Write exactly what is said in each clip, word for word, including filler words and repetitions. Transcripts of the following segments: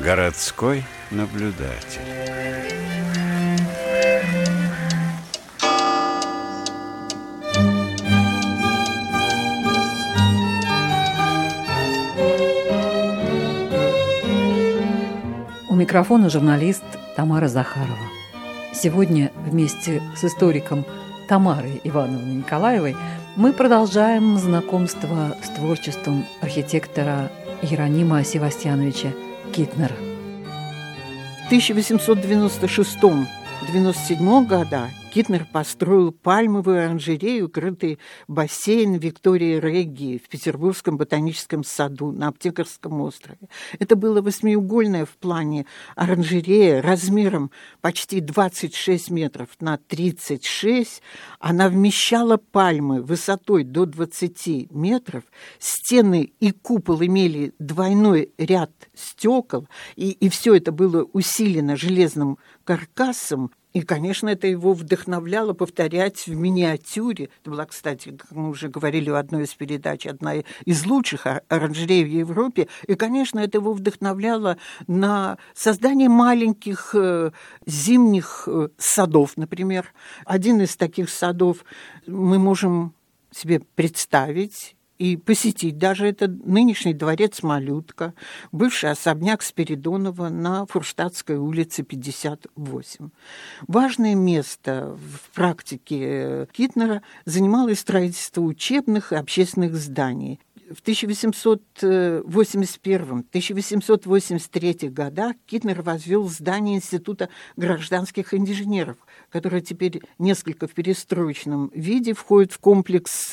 Городской наблюдатель. У микрофона журналист Тамара Захарова. Сегодня вместе с историком Тамарой Ивановной Николаевой мы продолжаем знакомство с творчеством архитектора Иеронима Севастьяновича Китнера. В тысяча восемьсот девяносто шестом — девяносто седьмом годах Китнер построил пальмовую оранжерею, крытый бассейн Виктории Регги в Петербургском ботаническом саду на Аптекарском острове. Это было восьмиугольное в плане оранжерея размером почти двадцать шесть метров на тридцать шесть. Она вмещала пальмы высотой до двадцати метров. Стены и купол имели двойной ряд стекол, и, и все это было усилено железным каркасом. И, конечно, это его вдохновляло повторять в миниатюре. Это была, кстати, как мы уже говорили в одной из передач, одна из лучших оранжерей в Европе. И, конечно, это его вдохновляло на создание маленьких э, зимних э, садов, например. Один из таких садов мы можем себе представить и посетить даже. Это нынешний дворец Малютка, бывший особняк Спиридонова на Фурштадтской улице пятьдесят восемь. Важное место в практике Китнера занимало и строительство учебных и общественных зданий. В тысяча восемьсот восемьдесят первом — тысяча восемьсот восемьдесят третьем годах Китнер возвел здание Института гражданских инженеров, которое теперь несколько в перестроечном виде входит в комплекс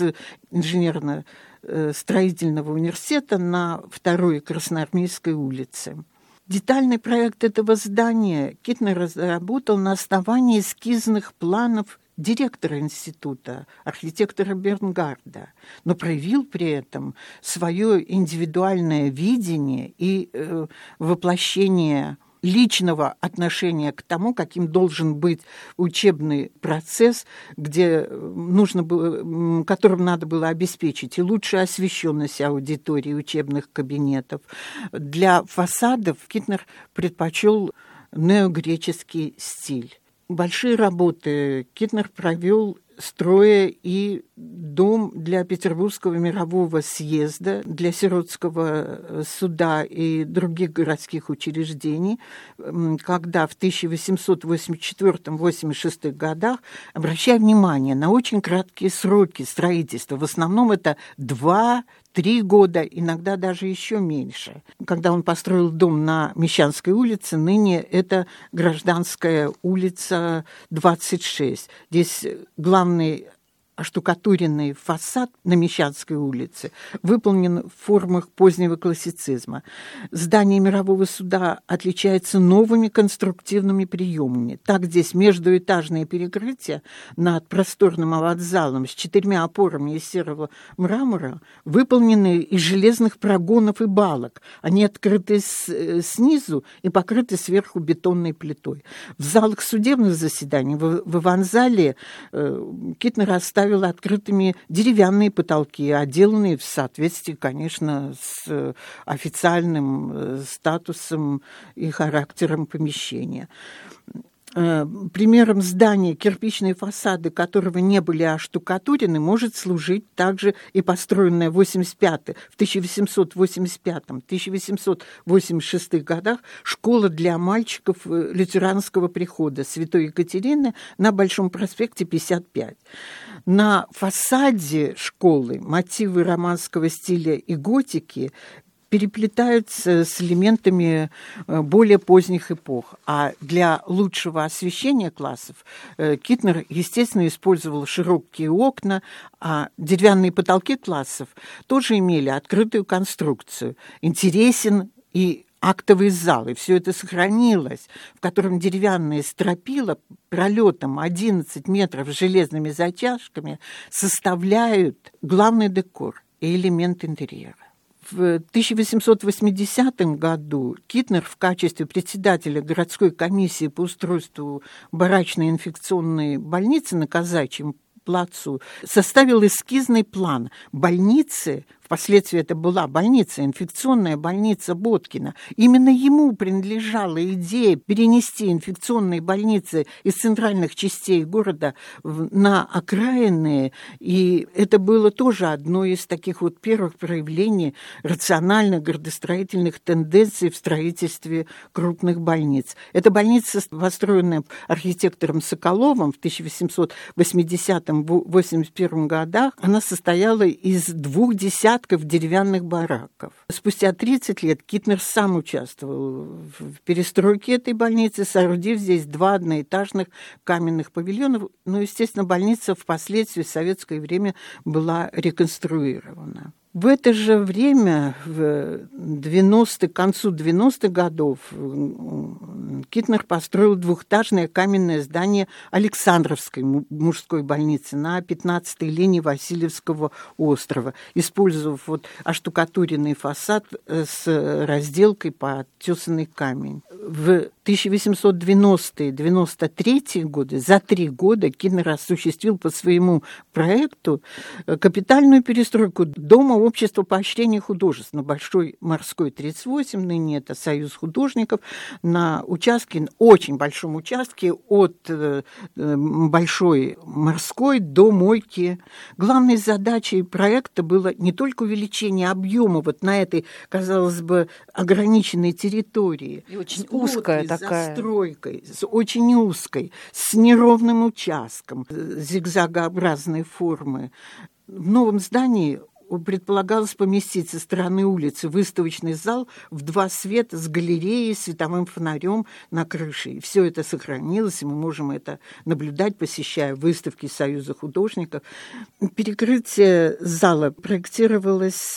инженерно-строительного университета на второй Красноармейской улице. Детальный проект этого здания Китнер разработал на основании эскизных планов директора института, архитектора Бернгарда, но проявил при этом свое индивидуальное видение и э, воплощение личного отношения к тому, каким должен быть учебный процесс, где нужно было, которым надо было обеспечить и лучшую освещенность аудитории учебных кабинетов. Для фасадов Китнер предпочел неогреческий стиль. Большие работы Китнер провел, строя и дом для Петербургского мирового съезда, для Сиротского суда и других городских учреждений, когда в тысяча восемьсот восемьдесят четвёртом — восемьдесят шестом годах, обращая внимание на очень краткие сроки строительства, в основном это два Три года, иногда даже еще меньше. Когда он построил дом на Мещанской улице, ныне это Гражданская улица, двадцать шесть. Здесь главный оштукатуренный фасад на Мещанской улице выполнен в формах позднего классицизма. Здание мирового суда отличается новыми конструктивными приемами. Так здесь междуэтажные перекрытия над просторным вокзалом с четырьмя опорами из серого мрамора выполнены из железных прогонов и балок. Они открыты с, снизу и покрыты сверху бетонной плитой. В залах судебных заседаний, в, в Иван-зале э, Китнер оставил открытыми деревянные потолки, отделанные в соответствии, конечно, с официальным статусом и характером помещения. Примером здания, кирпичные фасады которого не были оштукатурены, может служить также и построенная в восемьдесят пятом, в тысяча восемьсот восемьдесят пятом — тысяча восемьсот восемьдесят шестом годах школа для мальчиков лютеранского прихода Святой Екатерины на Большом проспекте пятьдесят пять. На фасаде школы мотивы романского стиля и готики переплетаются с элементами более поздних эпох. А для лучшего освещения классов Китнер, естественно, использовал широкие окна, а деревянные потолки классов тоже имели открытую конструкцию. Интересен и актовый зал, и все это сохранилось, в котором деревянные стропила пролетом одиннадцать метров с железными затяжками составляют главный декор и элемент интерьера. В тысяча восемьсот восьмидесятом году Китнер в качестве председателя городской комиссии по устройству барачной инфекционной больницы на Казачьем плацу составил эскизный план больницы в впоследствии это была больница, инфекционная больница Боткина. Именно ему принадлежала идея перенести инфекционные больницы из центральных частей города на окраины, и это было тоже одно из таких вот первых проявлений рациональных градостроительных тенденций в строительстве крупных больниц. Эта больница, построенная архитектором Соколовым в тысяча восемьсот восьмидесятом — восемьдесят первом годах, она состояла из двух десятков деревянных бараков. Спустя тридцать лет Китнер сам участвовал в перестройке этой больницы, соорудив здесь два одноэтажных каменных павильона. Но, естественно, больница впоследствии в советское время была реконструирована. В это же время, в девяностых, к концу девяностых годов, Китнер построил двухэтажное каменное здание Александровской мужской больницы на пятнадцатой линии Васильевского острова, использовав вот оштукатуренный фасад с разделкой под тесанный камень. В тысяча восемьсот девяностые — девяносто третьи годы, за три года, Китнер осуществил по своему проекту капитальную перестройку дома общества поощрения художеств на Большой Морской, тридцать восемь, ныне это Союз художников, на участке, очень большом участке от Большой Морской до Мойки. Главной задачей проекта было не только увеличение объема вот на этой, казалось бы, ограниченной территории. И очень узкая такая. Застройкой, с очень узкой, с неровным участком, зигзагообразной формы. В новом здании предполагалось поместить со стороны улицы выставочный зал в два света с галереей, световым фонарем на крыше. И все это сохранилось, и мы можем это наблюдать, посещая выставки Союза художников. Перекрытие зала проектировалось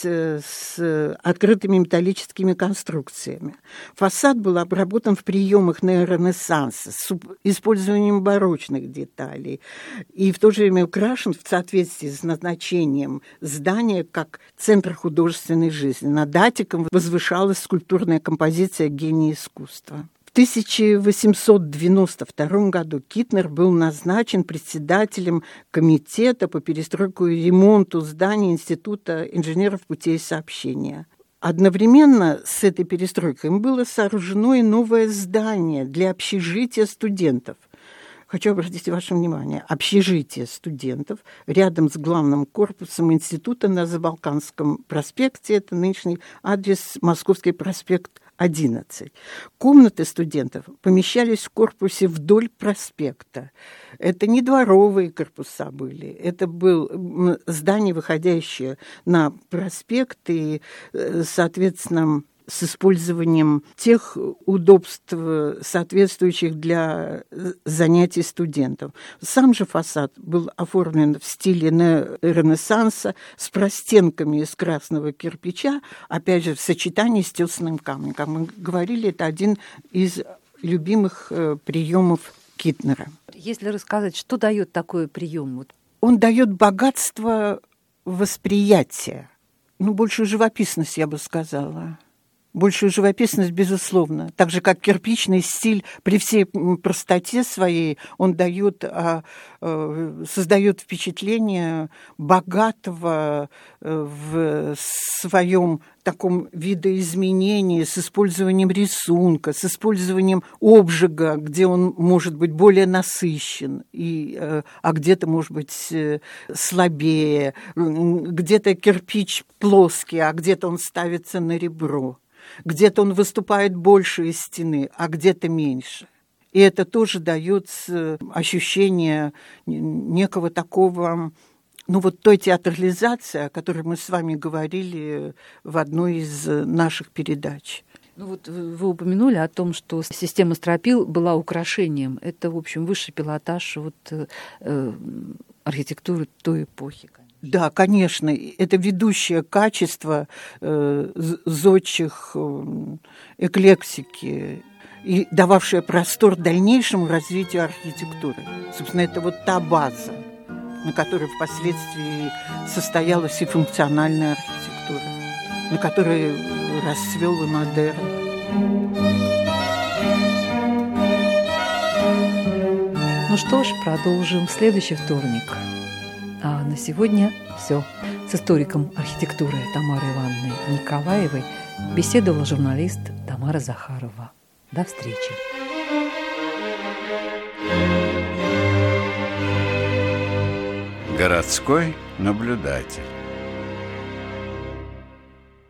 с открытыми металлическими конструкциями. Фасад был обработан в приемах неоренессанса с использованием барочных деталей и в то же время украшен в соответствии с назначением здания как центр художественной жизни. Над атиком возвышалась скульптурная композиция «Гений искусства». В тысяча восемьсот девяносто втором году Китнер был назначен председателем комитета по перестройку и ремонту здания Института инженеров путей сообщения. Одновременно с этой перестройкой им было сооружено и новое здание для общежития студентов. Хочу обратить ваше внимание, общежитие студентов рядом с главным корпусом института на Забалканском проспекте, это нынешний адрес Московский проспект одиннадцать. Комнаты студентов помещались в корпусе вдоль проспекта. Это не дворовые корпуса были, это было здание, выходящее на проспект и, соответственно, с использованием тех удобств, соответствующих для занятий студентов. Сам же фасад был оформлен в стиле Ренессанса с простенками из красного кирпича, опять же, в сочетании с тесаным камнем. Как мы говорили, это один из любимых приемов Китнера. Если рассказать, что дает такой прием? Вот. Он дает богатство восприятия, ну, большую живописность, я бы сказала. Большую живописность, безусловно. Так же, как кирпичный стиль, при всей простоте своей, он дает, создает впечатление богатого в своем таком видоизменении, с использованием рисунка, с использованием обжига, где он может быть более насыщен, и, а где-то, может быть, слабее, где-то кирпич плоский, а где-то он ставится на ребро. Где-то он выступает больше из стены, а где-то меньше. И это тоже дает ощущение некого такого, ну вот той театрализации, о которой мы с вами говорили в одной из наших передач. Ну вот вы упомянули о том, что система стропил была украшением. Это, в общем, высший пилотаж вот, э, архитектуры той эпохи. Да, конечно, это ведущее качество э, зодчих э, эклектики и дававшее простор дальнейшему развитию архитектуры. Собственно, это вот та база, на которой впоследствии состоялась и функциональная архитектура, на которой расцвел и модерн. Ну что ж, продолжим в следующий вторник. А на на сегодня все. С историком архитектуры Тамарой Ивановной Николаевой беседовала журналист Тамара Захарова. До встречи. Городской наблюдатель.